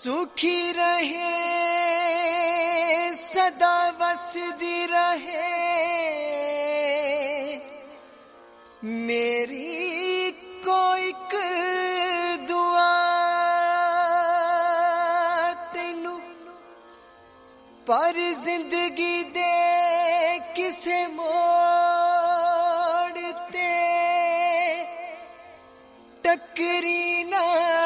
सुखी रहे सदा वसदी रहे मेरी कोई दुआ तेनू पर जिंदगी दे किसे मोड़ ते टकरी ना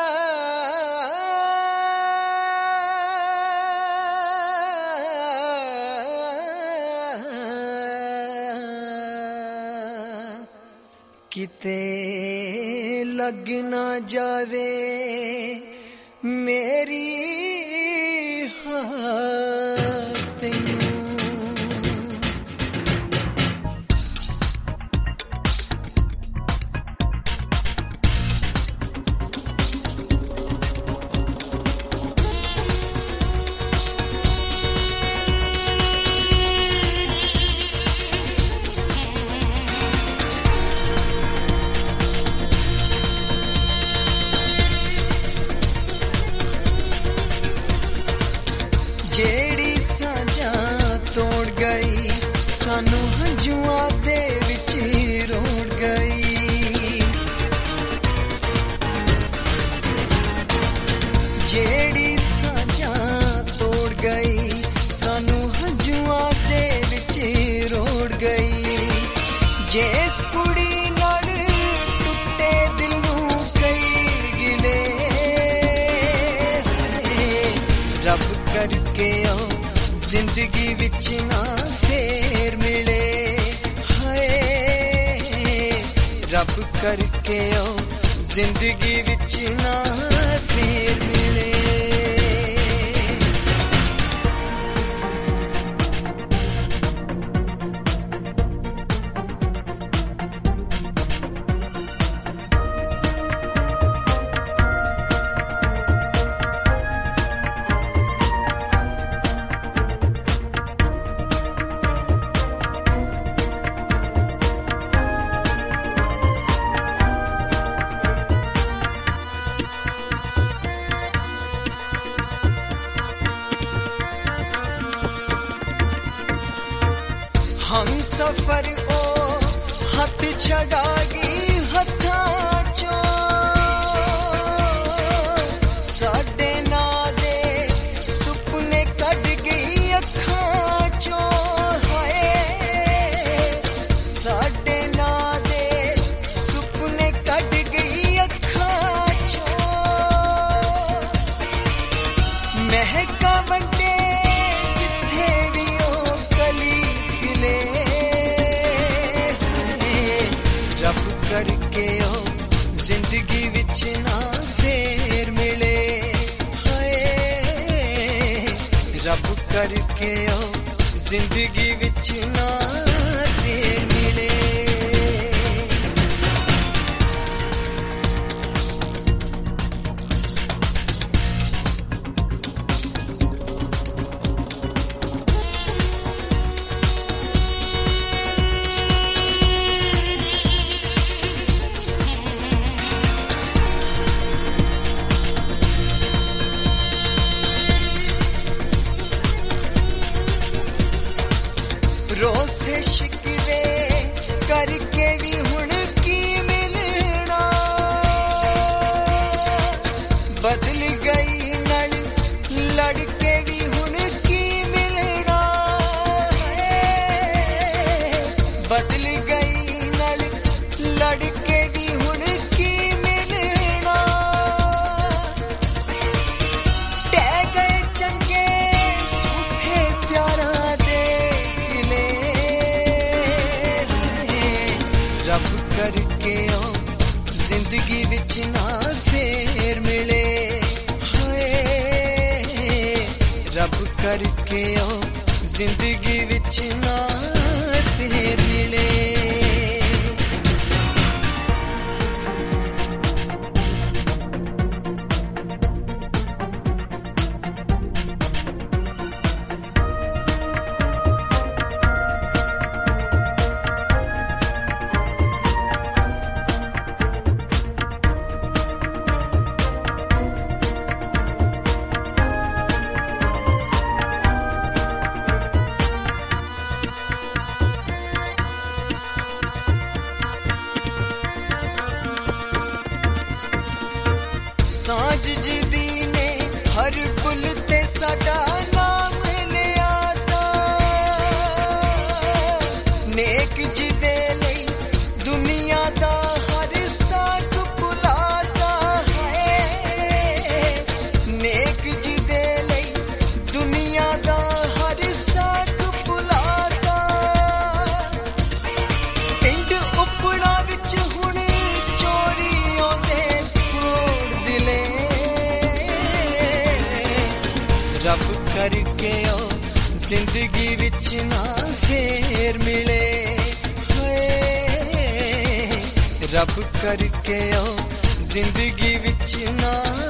किते लग ना जावे मेरी हाथ जेड़ी साजा तोड़ गई सानू हंजुआ दे विच रोड़ गई जेड़ी साजा तोड़ गई सानू हंजुआ दे विच रोड़ गई जिस कुड़ी नाल टुटे दिल नू कई गिले रब करके आओ जिंदगी विच ना फेर मिले हाय रब करके आओ जिंदगी विच ना फेर मिले हम सफर ओ हथ छड़ागी हथा चो साडे ना दे सुपने कट गई अखा चो हाय साडे ना दे सुपने कट गई अखा चो महका बंटे जिथे भी ओ कली खिले रब करके ओ जिंदगी विच ना फेर मिले हाय रब करके ओ जिंदगी विच ना फेर मिले रोसे शिकवे करके भी हुण की मिलना बदल गई नल लड़के भी हुण की मिलना बदल गई नल लड़के भी हुण की मिलना टह गए चंगे झूठे प्यारा दे रब करके ओ जिंदगी विच ना फेर मिले हाय रब करके ओ जिंदगी विच ना फेर मिले सांझ जी दी ने हर पुल ते साडा नाम लिया नेक जी दे लई दुनिया दा हर साथ भुलाता है नेक जी दे लई दुनिया दा हर साथ भुलाता पिंड उपड़ा विच हुण चोरियों दे थोड़ दिले रब करके ओ जिंदगी विच ना फेर मिले रब करके ओ जिंदगी विच ना